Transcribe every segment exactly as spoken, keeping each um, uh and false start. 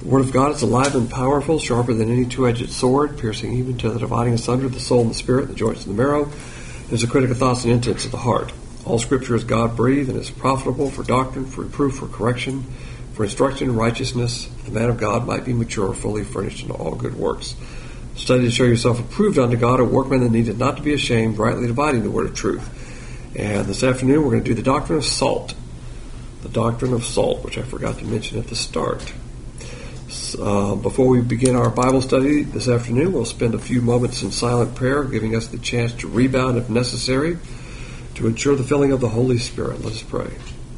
The Word of God is alive and powerful, sharper than any two-edged sword, piercing even to the dividing asunder of the soul and the spirit, the joints and the marrow, and is a critic of thoughts and intents of the heart. All Scripture is God-breathed and is profitable for doctrine, for reproof, for correction, for instruction in righteousness, that the man of God might be mature, fully furnished unto all good works. Study to show yourself approved unto God, a workman that needeth not to be ashamed, rightly dividing the word of truth. And this afternoon we're going to do the doctrine of salt. The doctrine of salt, which I forgot to mention at the start. Uh, before we begin our Bible study this afternoon, we'll spend a few moments in silent prayer, giving us the chance to rebound if necessary, to ensure the filling of the Holy Spirit. Let us pray.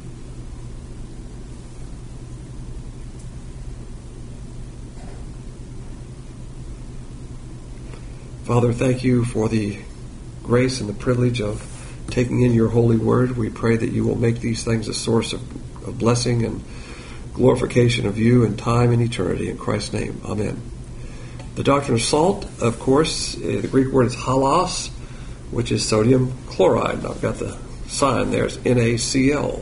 Father, thank you for the grace and the privilege of taking in your holy word. We pray that you will make these things a source of, of blessing and glorification of you in time and eternity. In Christ's name, amen. The doctrine of salt, of course, the Greek word is halos, which is sodium chloride. And I've got the sign there. It's N A C L.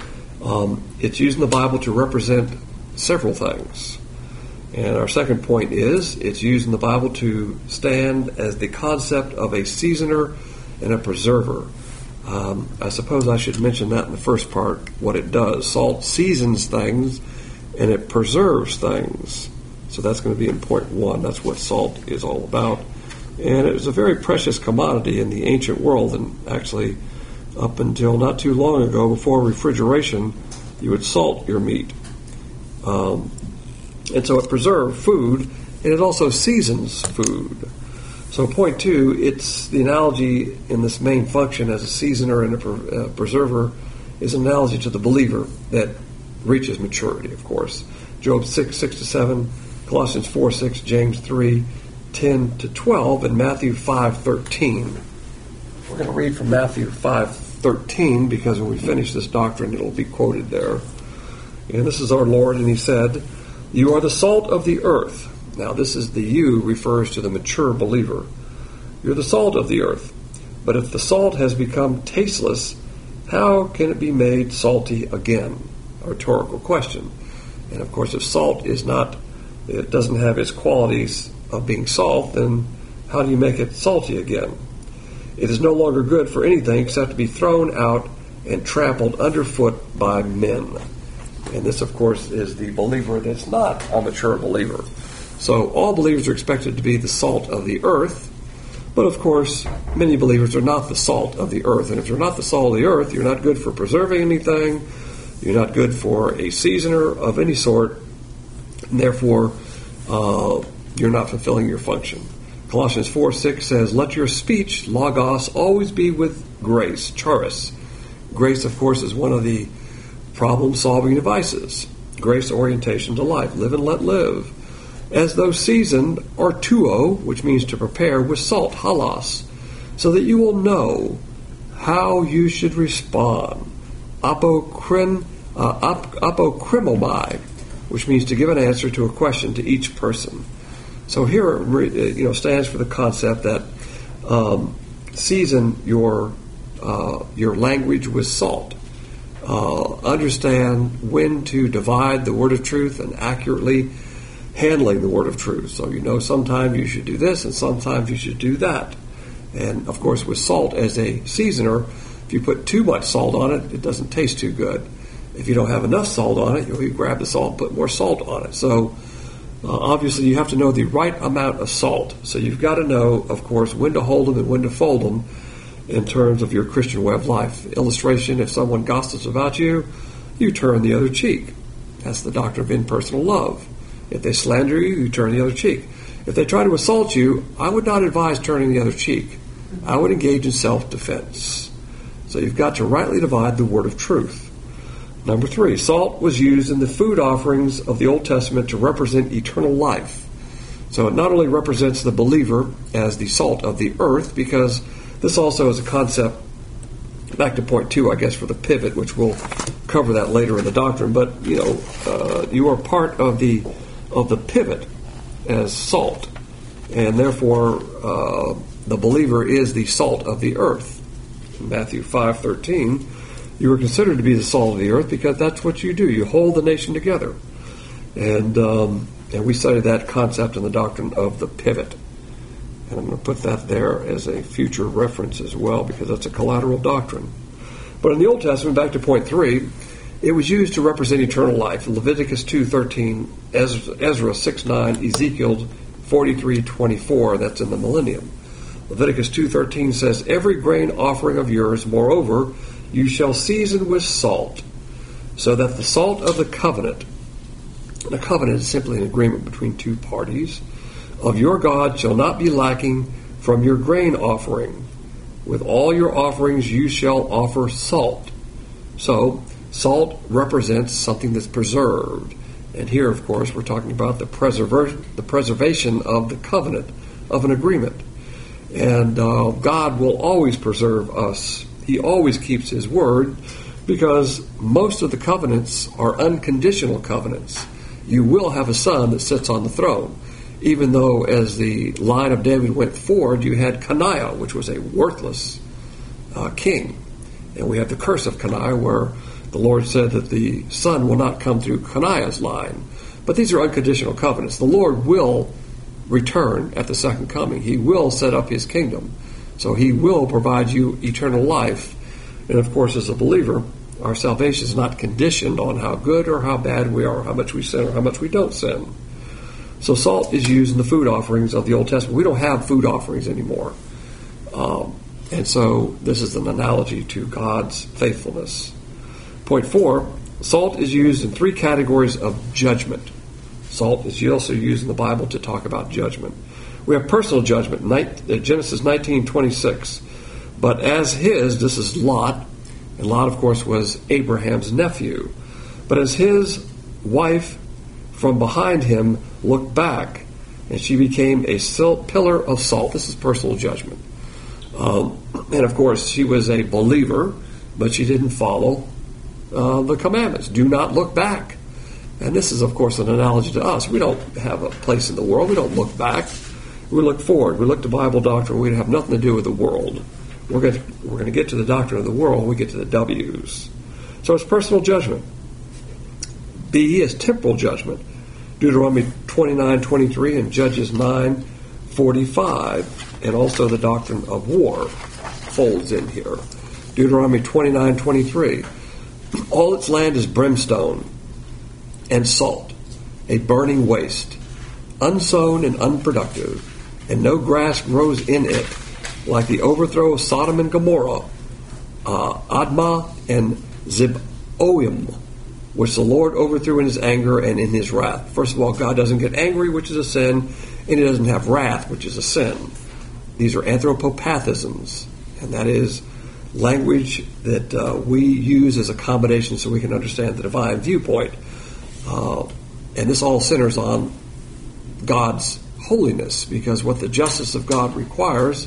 Um, it's used in the Bible to represent several things. And our second point is it's used in the Bible to stand as the concept of a seasoner and a preserver. Um, I suppose I should mention that in the first part, what it does. Salt seasons things and it preserves things. So that's going to be in point one. That's what salt is all about. And it was a very precious commodity in the ancient world, and actually up until not too long ago, before refrigeration, you would salt your meat. Um, and so it preserved food, and it also seasons food. So point two, it's the analogy in this main function as a seasoner and a pre- uh, preserver is an analogy to the believer that reaches maturity, of course. Job six, six to seven, Colossians four, six, James three, ten to twelve, and Matthew five, thirteen. We're going to read from Matthew five, thirteen, because when we finish this doctrine, it'll be quoted there. And this is our Lord, and he said, "You are the salt of the earth." Now, this is the you refers to the mature believer. You're the salt of the earth. But if the salt has become tasteless, how can it be made salty again? A rhetorical question. And of course, if salt is not, it doesn't have its qualities of being salt, then how do you make it salty again? It is no longer good for anything except to be thrown out and trampled underfoot by men. And this, of course, is the believer that's not a mature believer. So all believers are expected to be the salt of the earth, but of course, many believers are not the salt of the earth. And if you're not the salt of the earth, you're not good for preserving anything, you're not good for a seasoner of any sort, and therefore, uh, you're not fulfilling your function. Colossians four, six says, "Let your speech, logos, always be with grace," charis. Grace, of course, is one of the problem-solving devices. Grace orientation to life. Live and let live. As though seasoned, artuo, which means to prepare, with salt, halos, so that you will know how you should respond. Apokrin, uh, ap, apokrimobai, which means to give an answer to a question to each person. So here it you know, stands for the concept that um, season your uh, your language with salt. Uh, understand when to divide the word of truth and accurately handling the word of truth. So you know sometimes you should do this and sometimes you should do that. And of course with salt as a seasoner, if you put too much salt on it, it doesn't taste too good. If you don't have enough salt on it, you grab the salt and put more salt on it. So uh, obviously you have to know the right amount of salt. So you've got to know, of course, when to hold them and when to fold them in terms of your Christian way of life. Illustration, if someone gossips about you, you turn the other cheek. That's the doctrine of impersonal love. If they slander you, you turn the other cheek. If they try to assault you, I would not advise turning the other cheek. I would engage in self-defense. So you've got to rightly divide the word of truth. Number three, salt was used in the food offerings of the Old Testament to represent eternal life. So it not only represents the believer as the salt of the earth, because this also is a concept, back to point two, I guess, for the pivot, which we'll cover that later in the doctrine, but, you know, uh, you are part of the of the pivot as salt, and therefore uh, the believer is the salt of the earth. In Matthew five thirteen, you are considered to be the salt of the earth because that's what you do. You hold the nation together. And, um, and we studied that concept in the doctrine of the pivot. And I'm going to put that there as a future reference as well, because that's a collateral doctrine. But in the Old Testament, back to point three, it was used to represent eternal life. Leviticus two thirteen, Ezra six nine, Ezekiel forty-three twenty-four, that's in the millennium. Leviticus two thirteen says, every grain offering of yours, moreover, you shall season with salt, so that the salt of the covenant, and a covenant is simply an agreement between two parties, of your God shall not be lacking from your grain offering. With all your offerings you shall offer salt. So, salt represents something that's preserved. And here, of course, we're talking about the preserver- the preservation of the covenant, of an agreement. And uh, God will always preserve us. He always keeps His word, because most of the covenants are unconditional covenants. You will have a son that sits on the throne. Even though as the line of David went forward, you had Coniah, which was a worthless uh, king. And we have the curse of Coniah, where the Lord said that the son will not come through Coniah's line. But these are unconditional covenants. The Lord will return at the second coming. He will set up His kingdom. So He will provide you eternal life. And of course, as a believer, our salvation is not conditioned on how good or how bad we are, how much we sin or how much we don't sin. So salt is used in the food offerings of the Old Testament. We don't have food offerings anymore. Um, and so this is an analogy to God's faithfulness. Point four, salt is used in three categories of judgment. Salt is also used in the Bible to talk about judgment. We have personal judgment, Genesis nineteen twenty-six. But as his, this is Lot, and Lot, of course, was Abraham's nephew. But as his wife from behind him looked back, and she became a pillar of salt. This is personal judgment. Um, and of course, she was a believer, but she didn't follow uh, the commandments. Do not look back. And this is, of course, an analogy to us. We don't have a place in the world. We don't look back. We look forward. We look to Bible doctrine. We have nothing to do with the world. We're going to, we're going to get to the doctrine of the world when we get to the W's. So it's personal judgment. B is temporal judgment. Deuteronomy twenty-nine twenty-three and Judges nine forty-five, and also the doctrine of war folds in here. Deuteronomy twenty-nine twenty-three, all its land is brimstone and salt, a burning waste, unsown and unproductive, and no grass grows in it, like the overthrow of Sodom and Gomorrah, uh, Admah and Zeboim, which the Lord overthrew in His anger and in His wrath. First of all, God doesn't get angry, which is a sin, and He doesn't have wrath, which is a sin. These are anthropopathisms, and that is language that uh, we use as accommodation so we can understand the divine viewpoint. Uh, and this all centers on God's holiness, because what the justice of God requires,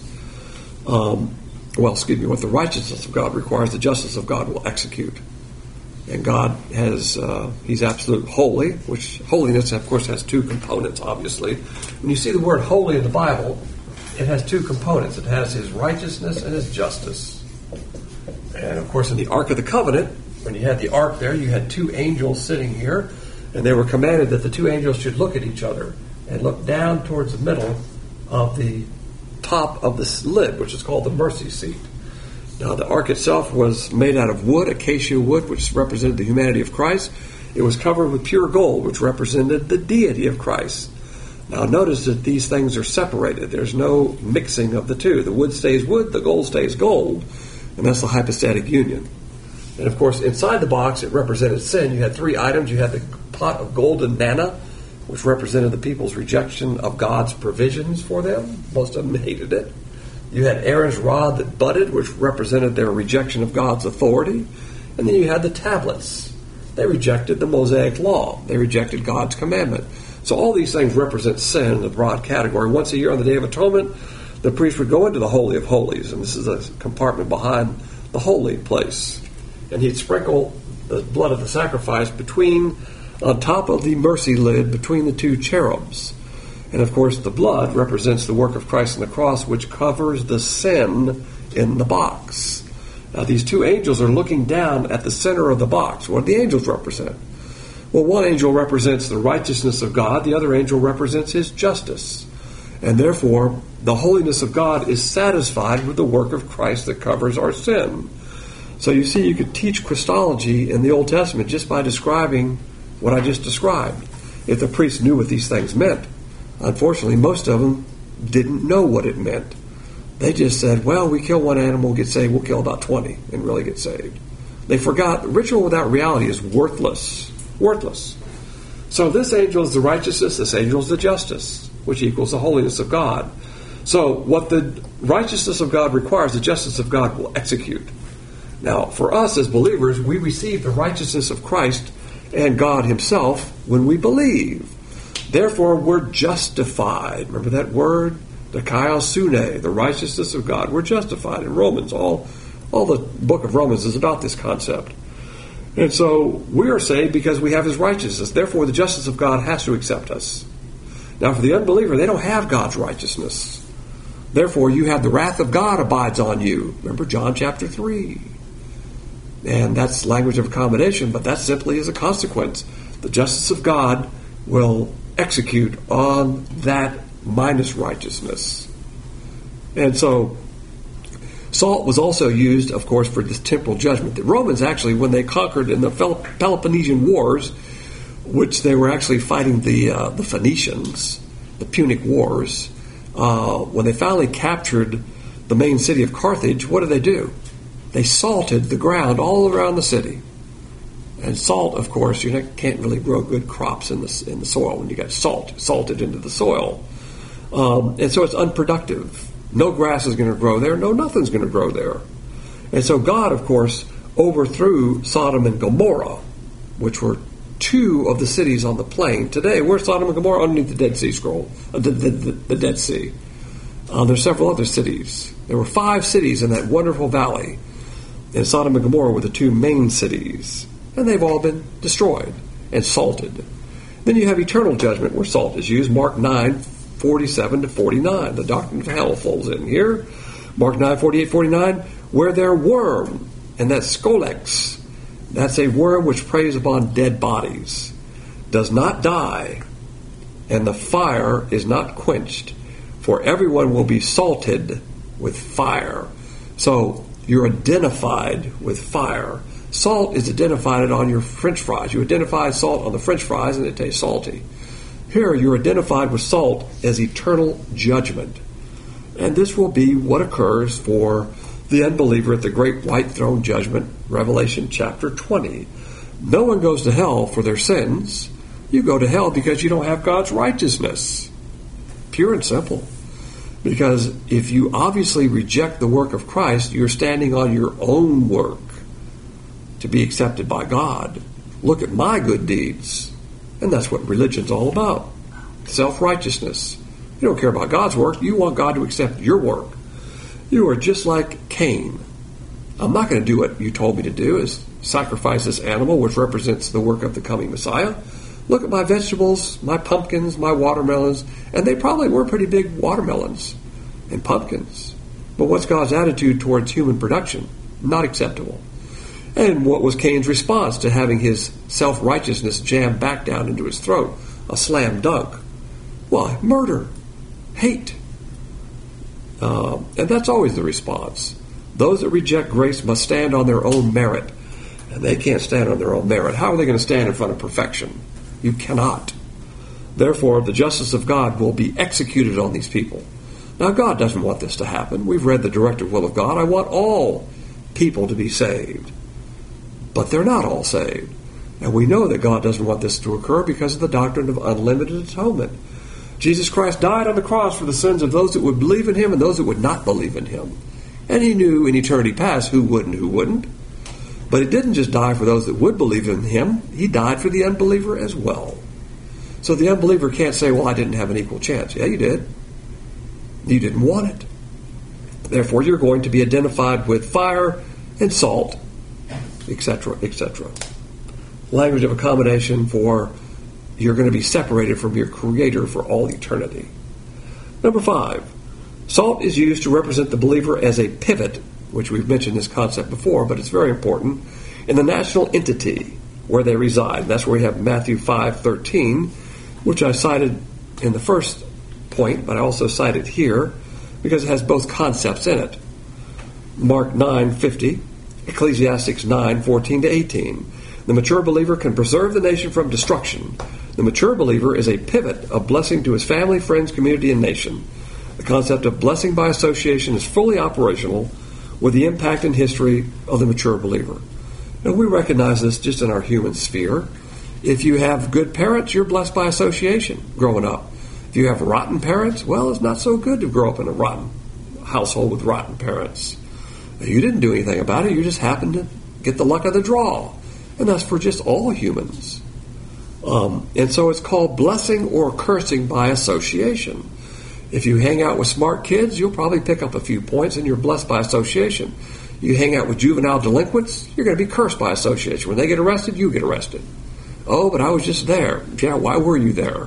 um, well, excuse me, what the righteousness of God requires, the justice of God will execute. And God has, uh, He's absolute holy, which holiness, of course, has two components, obviously. When you see the word holy in the Bible, it has two components. It has His righteousness and His justice. And, of course, in the Ark of the Covenant, when you had the Ark there, you had two angels sitting here, and they were commanded that the two angels should look at each other and look down towards the middle of the top of the lid, which is called the mercy seat. Now, the ark itself was made out of wood, acacia wood, which represented the humanity of Christ. It was covered with pure gold, which represented the deity of Christ. Now, notice that these things are separated. There's no mixing of the two. The wood stays wood, the gold stays gold, and that's the hypostatic union. And, of course, inside the box, it represented sin. You had three items. You had the pot of golden manna, which represented the people's rejection of God's provisions for them. Most of them hated it. You had Aaron's rod that budded, which represented their rejection of God's authority. And then you had the tablets. They rejected the Mosaic law. They rejected God's commandment. So all these things represent sin in the broad category. Once a year on the Day of Atonement, the priest would go into the Holy of Holies, and this is a compartment behind the holy place. And he'd sprinkle the blood of the sacrifice between, on top of the mercy lid, between the two cherubs. And, of course, the blood represents the work of Christ on the cross, which covers the sin in the box. Now, these two angels are looking down at the center of the box. What do the angels represent? Well, one angel represents the righteousness of God, the other angel represents his justice. And therefore, the holiness of God is satisfied with the work of Christ that covers our sin. So you see, you could teach Christology in the Old Testament just by describing what I just described, if the priests knew what these things meant. Unfortunately, most of them didn't know what it meant. They just said, well, we kill one animal, get saved, we'll kill about twenty and really get saved. They forgot ritual without reality is worthless. Worthless. So this angel is the righteousness, this angel is the justice, which equals the holiness of God. So what the righteousness of God requires, the justice of God will execute. Now, for us as believers, we receive the righteousness of Christ and God himself when we believe. Therefore, we're justified. Remember that word? Dikaiosune, the righteousness of God. We're justified in Romans. All, all the book of Romans is about this concept. And so we are saved because we have his righteousness. Therefore, the justice of God has to accept us. Now, for the unbeliever, they don't have God's righteousness. Therefore, you have the wrath of God abides on you. Remember John chapter three. And that's language of accommodation, but that simply is a consequence. The justice of God will execute on that minus righteousness. And so, salt was also used, of course, for this temporal judgment. The Romans actually, when they conquered in the Peloponnesian Wars, which they were actually fighting the uh, the Phoenicians, the Punic Wars, uh, when they finally captured the main city of Carthage, what did they do? They salted the ground all around the city. And salt, of course, you can't really grow good crops in the in the soil when you got salt salted into the soil, um, and so it's unproductive. No grass is going to grow there. No, nothing's going to grow there. And so God, of course, overthrew Sodom and Gomorrah, which were two of the cities on the plain. Today, where's Sodom and Gomorrah? Underneath the Dead Sea Scroll, uh, the, the, the, the Dead Sea. Uh, there's several other cities. There were five cities in that wonderful valley, and Sodom and Gomorrah were the two main cities. And they've all been destroyed and salted. Then you have eternal judgment where salt is used. Mark nine, forty-seven to forty-nine. The doctrine of hell falls in here. Mark nine, forty-eight, forty-nine, where their worm, and that's scolex. That's a worm which preys upon dead bodies, does not die, and the fire is not quenched, for everyone will be salted with fire. So you're identified with fire. Salt is identified on your French fries. You identify salt on the French fries and it tastes salty. Here you're identified with salt as eternal judgment. And this will be what occurs for the unbeliever at the great white throne judgment, Revelation chapter twenty. No one goes to hell for their sins. You go to hell because you don't have God's righteousness. Pure and simple. Because if you obviously reject the work of Christ, you're standing on your own work to be accepted by God. Look at my good deeds. And that's what religion's all about. Self-righteousness. You don't care about God's work. You want God to accept your work. You are just like Cain. I'm not going to do what you told me to do, is sacrifice this animal, which represents the work of the coming Messiah. Look at my vegetables, my pumpkins, my watermelons, and they probably were pretty big watermelons and pumpkins. But what's God's attitude towards human production? Not acceptable. And what was Cain's response to having his self-righteousness jammed back down into his throat? A slam dunk. Why? Murder. Hate. Uh, and that's always the response. Those that reject grace must stand on their own merit. And they can't stand on their own merit. How are they going to stand in front of perfection? You cannot. Therefore, the justice of God will be executed on these people. Now, God doesn't want this to happen. We've read the directive will of God. I want all people to be saved. But they're not all saved. And we know that God doesn't want this to occur because of the doctrine of unlimited atonement. Jesus Christ died on the cross for the sins of those that would believe in him and those that would not believe in him. And he knew in eternity past who would and who wouldn't. But he didn't just die for those that would believe in him. He died for the unbeliever as well. So the unbeliever can't say, well, I didn't have an equal chance. Yeah, you did. You didn't want it. Therefore, you're going to be identified with fire and salt, et cetera, et cetera. Language of accommodation for you're going to be separated from your Creator for all eternity. Number five, salt is used to represent the believer as a pivot, which we've mentioned this concept before, but it's very important, in the national entity where they reside. That's where we have Matthew five thirteen, which I cited in the first point, but I also cite it here because it has both concepts in it. Mark nine fifty, Ecclesiastes nine fourteen to eighteen. The mature believer can preserve the nation from destruction. The mature believer is a pivot of blessing to his family, friends, community, and nation. The concept of blessing by association is fully operational with the impact and history of the mature believer. Now, we recognize this just in our human sphere. If you have good parents, you're blessed by association growing up. If you have rotten parents, well, it's not so good to grow up in a rotten household with rotten parents. You didn't do anything about it. You just happened to get the luck of the draw. And that's for just all humans. Um, and so it's called blessing or cursing by association. If you hang out with smart kids, you'll probably pick up a few points and you're blessed by association. You hang out with juvenile delinquents, you're going to be cursed by association. When they get arrested, you get arrested. Oh, but I was just there. Yeah, why were you there?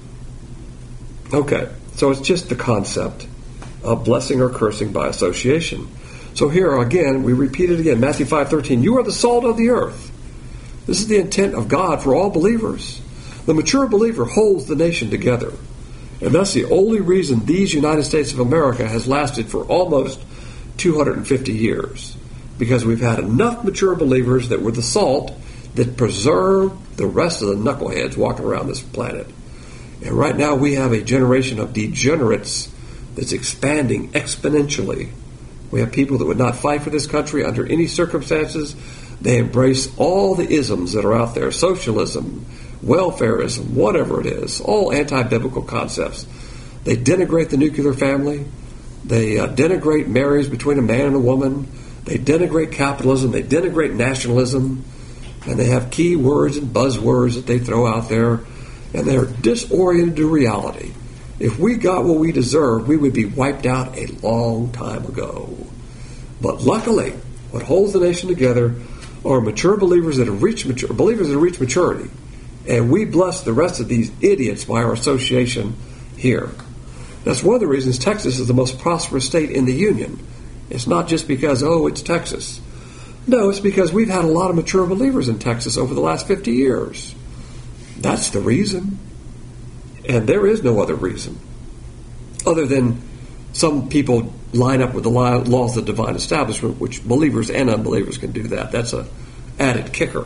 Okay, so it's just the concept of blessing or cursing by association. So here again, we repeat it again, Matthew five thirteen, you are the salt of the earth. This is the intent of God for all believers. The mature believer holds the nation together. And that's the only reason these United States of America has lasted for almost two hundred fifty years. Because we've had enough mature believers that were the salt that preserved the rest of the knuckleheads walking around this planet. And right now we have a generation of degenerates that's expanding exponentially. We have people that would not fight for this country under any circumstances. They embrace all the isms that are out there, socialism, welfareism, whatever it is, all anti-biblical concepts. They denigrate the nuclear family. They uh, denigrate marriage between a man and a woman. They denigrate capitalism. They denigrate nationalism. And they have key words and buzzwords that they throw out there. And they're disoriented to reality. If we got what we deserve, we would be wiped out a long time ago. But luckily, what holds the nation together are mature believers that have reached mature, believers that have reached maturity. And we bless the rest of these idiots by our association here. That's one of the reasons Texas is the most prosperous state in the Union. It's not just because, oh, it's Texas. No, it's because we've had a lot of mature believers in Texas over the last fifty years. That's the reason. And there is no other reason. Other than some people line up with the laws of the divine establishment, which believers and unbelievers can do that. That's an added kicker.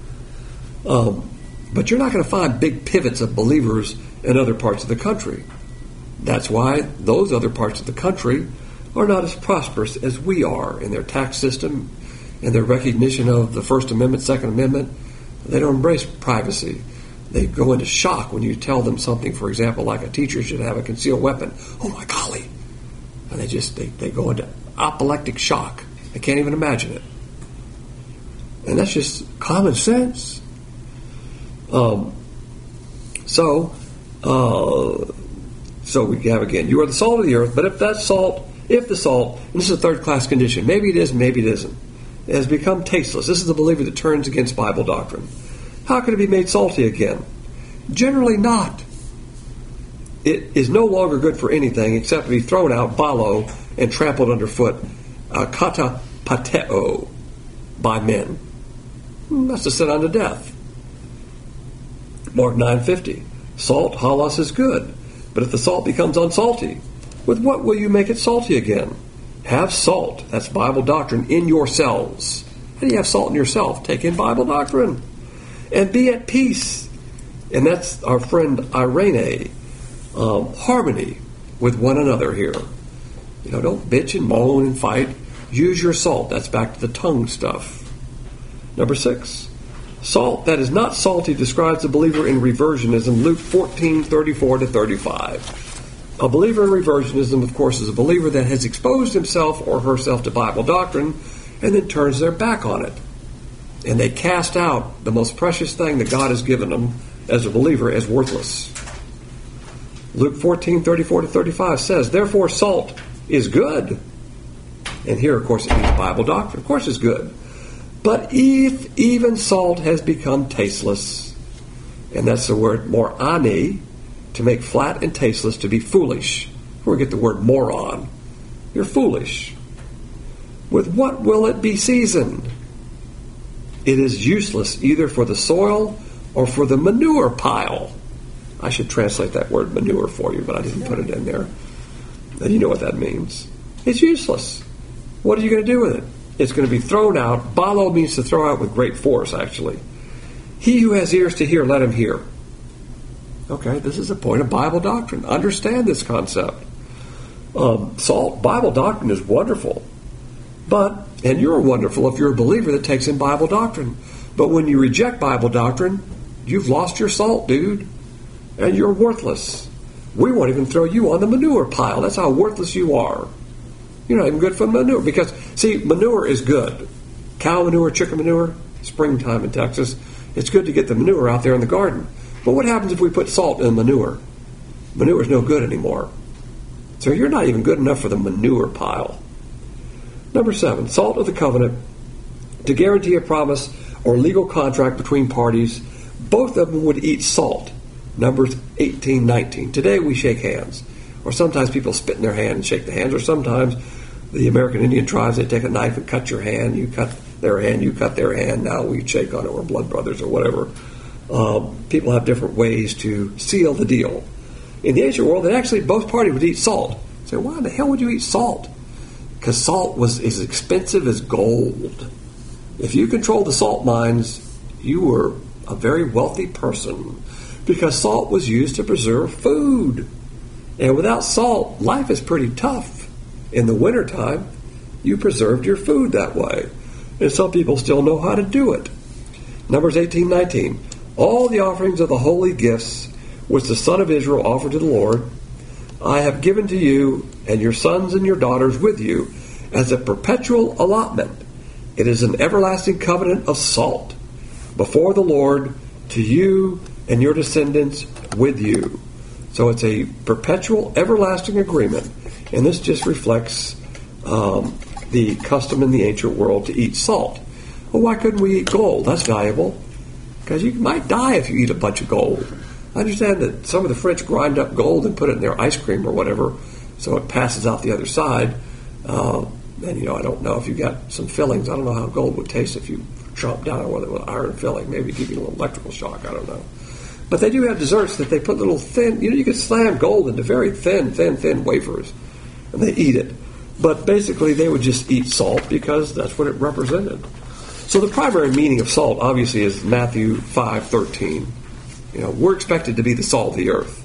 Um, but you're not going to find big pivots of believers in other parts of the country. That's why those other parts of the country are not as prosperous as we are in their tax system and their recognition of the First Amendment, Second Amendment. They don't embrace privacy. They go into shock when you tell them something, for example, like a teacher should have a concealed weapon. Oh, my golly. And they just, they, they go into apoplectic shock. They can't even imagine it. And that's just common sense. Um, so, uh, so we have again, you are the salt of the earth, but if that salt, if the salt, and this is a third class condition, maybe it is, maybe it isn't, it has become tasteless. This is the believer that turns against Bible doctrine. How can it be made salty again? Generally not. It is no longer good for anything except to be thrown out, balo, and trampled underfoot, uh, kata pateo, by men. That's to sit unto death. Mark nine fifty. Salt, halas, is good, but if the salt becomes unsalty, with what will you make it salty again? Have salt, that's Bible doctrine, in yourselves. How do you have salt in yourself? Take in Bible doctrine. And be at peace. And that's our friend Irene. Um, harmony with one another here. You know, don't bitch and moan and fight. Use your salt. That's back to the tongue stuff. Number six. Salt that is not salty describes the believer in reversionism, Luke fourteen thirty-four to thirty-five. A believer in reversionism, of course, is a believer that has exposed himself or herself to Bible doctrine and then turns their back on it. And they cast out the most precious thing that God has given them as a believer as worthless. Luke fourteen thirty-four to thirty-five says, therefore salt is good. And here, of course, it means Bible doctrine. Of course it's good. But if even salt has become tasteless, and that's the word morani, to make flat and tasteless, to be foolish. Where we get the word moron. You're foolish. With what will it be seasoned? it is useless either for the soil or for the manure pile. I should translate that word manure for you, but I didn't put it in there. And you know what that means. It's useless. What are you going to do with it? It's going to be thrown out. Balo means to throw out with great force, actually. He who has ears to hear, let him hear. Okay, this is a point of Bible doctrine. Understand this concept. Um, salt, Bible doctrine is wonderful. But, and you're wonderful if you're a believer that takes in Bible doctrine. But when you reject Bible doctrine, you've lost your salt, dude. And you're worthless. We won't even throw you on the manure pile. That's how worthless you are. You're not even good for manure. Because, see, manure is good. Cow manure, chicken manure, springtime in Texas. It's good to get the manure out there in the garden. But what happens if we put salt in manure? Manure is no good anymore. So you're not even good enough for the manure pile. Number seven, salt of the covenant. To guarantee a promise or legal contract between parties, both of them would eat salt. Numbers eighteen nineteen. Today we shake hands. Or sometimes people spit in their hand and shake the hands. Or sometimes the American Indian tribes, they take a knife and cut your hand. You cut their hand, you cut their hand. Now we shake on it. We're blood brothers or whatever. Um, people have different ways to seal the deal. In the ancient world, they actually, both parties would eat salt. Say, why in the hell would you eat salt? Because salt was as expensive as gold. If you controlled the salt mines, you were a very wealthy person. Because salt was used to preserve food. And without salt, life is pretty tough. In the wintertime, you preserved your food that way. And some people still know how to do it. Numbers eighteen nineteen. All the offerings of the holy gifts which the son of Israel offered to the Lord, I have given to you and your sons and your daughters with you as a perpetual allotment. It is an everlasting covenant of salt before the Lord to you and your descendants with you. So it's a perpetual, everlasting agreement. And this just reflects um, the custom in the ancient world to eat salt. Well, why couldn't we eat gold? That's valuable. Because you might die if you eat a bunch of gold. I understand that some of the French grind up gold and put it in their ice cream or whatever, so it passes out the other side. Uh, and, you know, I don't know if you got some fillings. I don't know how gold would taste if you chomp down on it with iron filling. Maybe give you a little electrical shock. I don't know. But they do have desserts that they put little thin, you know, you can slam gold into very thin, thin, thin wafers, and they eat it. But basically, they would just eat salt because that's what it represented. So the primary meaning of salt, obviously, is Matthew five thirteen. You know, we're expected to be the salt of the earth.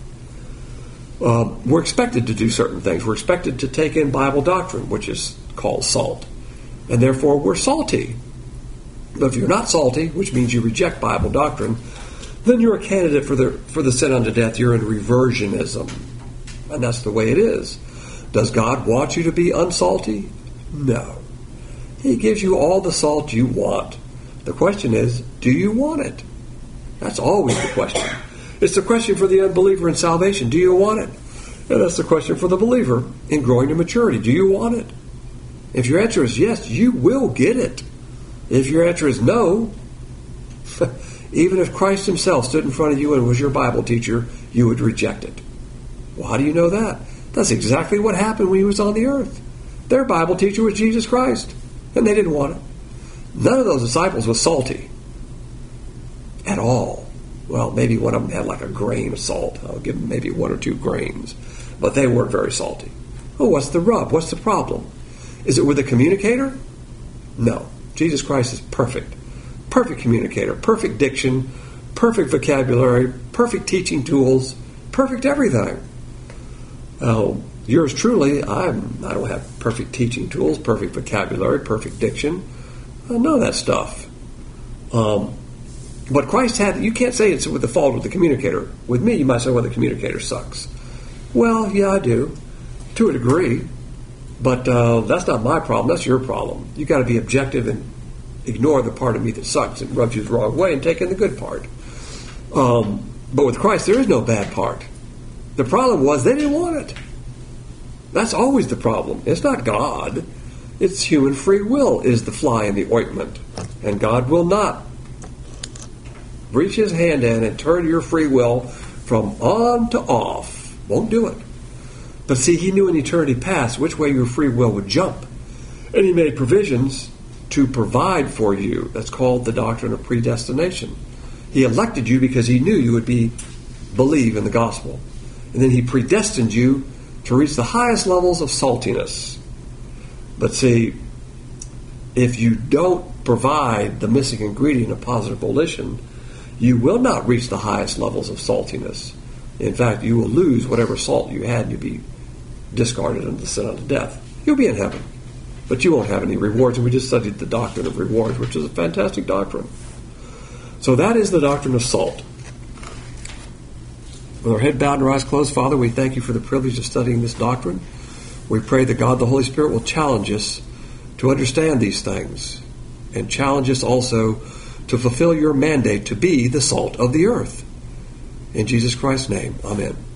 Um, we're expected to do certain things. We're expected to take in Bible doctrine, which is called salt. And therefore, we're salty. But if you're not salty, which means you reject Bible doctrine, then you're a candidate for the for the sin unto death. You're in reversionism. And that's the way it is. Does God want you to be unsalty? No. He gives you all the salt you want. The question is, do you want it? That's always the question. It's the question for the unbeliever in salvation. Do you want it? And that's the question for the believer in growing to maturity. Do you want it? If your answer is yes, you will get it. If your answer is no, even if Christ himself stood in front of you and was your Bible teacher, you would reject it. Well, how do you know that? That's exactly what happened when he was on the earth. Their Bible teacher was Jesus Christ, and they didn't want it. None of those disciples was salty at all. Well, maybe one of them had like a grain of salt. I'll give them maybe one or two grains. But they weren't very salty. Oh, what's the rub? What's the problem? Is it with the communicator? No. Jesus Christ is perfect. Perfect communicator, perfect diction, perfect vocabulary, perfect teaching tools, perfect everything. Oh, yours truly, I'm, I don't have perfect teaching tools, perfect vocabulary, perfect diction. I know that stuff. Um, but Christ had, you can't say it's with the fault of the communicator. With me, you might say, well, the communicator sucks. Well, yeah, I do, to a degree. But uh, that's not my problem. That's your problem. You got to be objective and ignore the part of me that sucks and rubs you the wrong way and take in the good part. Um, but with Christ, there is no bad part. The problem was they didn't want it. That's always the problem. It's not God. It's human free will is the fly in the ointment. And God will not reach his hand in and turn your free will from on to off. Won't do it. But see, he knew in eternity past which way your free will would jump. And he made provisions to provide for you. That's called the doctrine of predestination. He elected you because he knew you would be believe in the gospel. And then he predestined you to reach the highest levels of saltiness. But see, if you don't provide the missing ingredient of positive volition, you will not reach the highest levels of saltiness. In fact, you will lose whatever salt you had and you'll be discarded unto sin unto death. You'll be in heaven, but you won't have any rewards. And we just studied the doctrine of rewards, which is a fantastic doctrine. So that is the doctrine of salt. With our head bowed and our eyes closed, Father, we thank you for the privilege of studying this doctrine. We pray that God the Holy Spirit will challenge us to understand these things and challenge us also to fulfill your mandate to be the salt of the earth. In Jesus Christ's name, amen.